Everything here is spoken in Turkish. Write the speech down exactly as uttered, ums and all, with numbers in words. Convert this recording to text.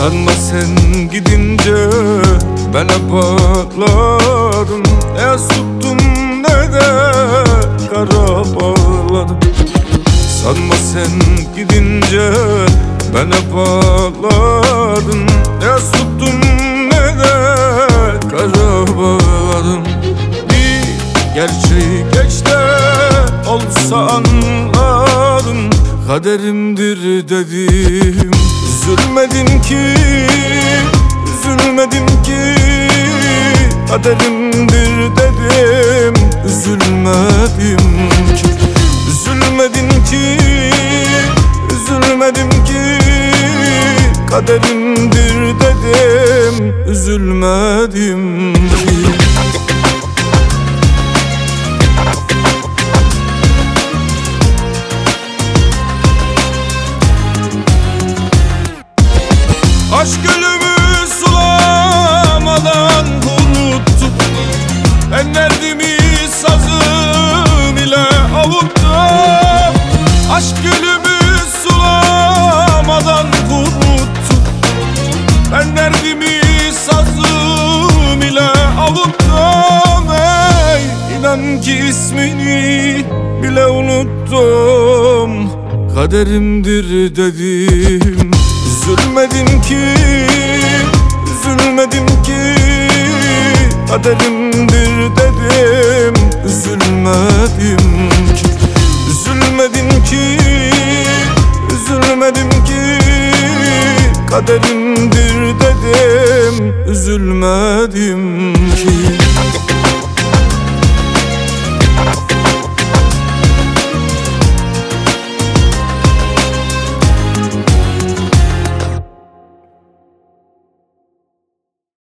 Sanma sen gidince ben hep ağladım. Ne yas tuttum ne de kara bağladım. Sanma sen gidince ben hep ağladım. Ne yas tuttum ne de kara bağladım. Bir gerçeği geç de olsa anladım. Kaderimdir dedim, üzülmedim ki, üzülmedim ki. Kaderimdir dedim, üzülmedim ki. Üzülmedim ki, üzülmedim ki. Kaderimdir dedim, üzülmedim ki. Aşk gölümü sulamadan unuttum. Ben derdimi sazım ile avuttum. Aşk gölümü sulamadan unuttum. Ben derdimi sazım ile avuttum. Ey inan ki ismini bile unuttum. Kaderimdir dedim, üzülmedim ki, üzülmedim ki. Kaderimdir dedim, üzülmedim ki. Üzülmedim ki, üzülmedim ki. Kaderimdir dedim, üzülmedim ki.